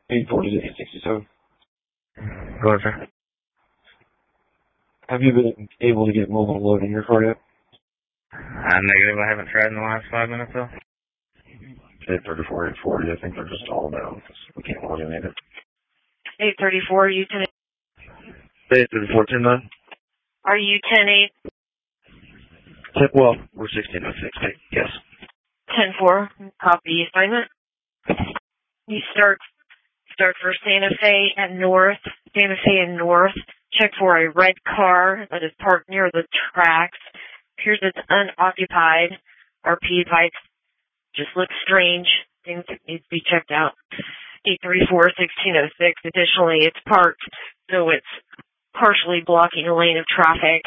840 to 867. Go ahead, sir. Have you been able to get mobile load in your car yet? Negative. I haven't tried in the last 5 minutes, though. 834, 840, I think they're just all down because we can't coordinate it. 834, you 10. 834, 10-9. Are you 10-8? Well, we're 1606, yes. 10-4, copy assignment. You start for Santa Fe and North. Santa Fe and North. Check for a red car that is parked near the tracks. Appears it's unoccupied. RP advice just looks strange. Things that need to be checked out. 834-1606. Additionally, it's parked, so it's partially blocking a lane of traffic.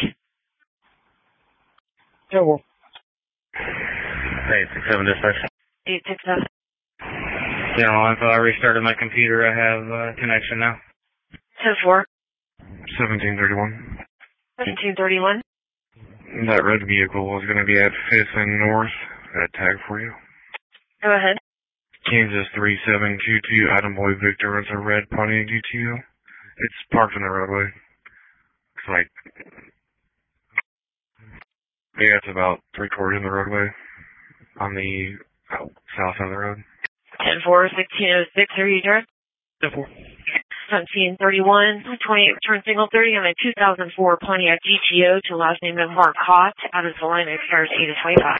Yeah, well. 867 dispatch. 867. General info, I restarted my computer. I have connection now. 10-4. 1731. 1731. That red vehicle was going to be at 5th and North. Got a tag for you. Go ahead. Kansas 3722, Adam Boy Victor. It's a red Pontiac GTO. It's parked in the roadway. It's like, yeah, it's about 3/4 in the roadway on the south side of the road. 10-4-1606, are you direct? 10-4. 1731, 28 return single 30 on a 2004 Pontiac GTO to last name of Mark Hott out of Salina, expires 8-25.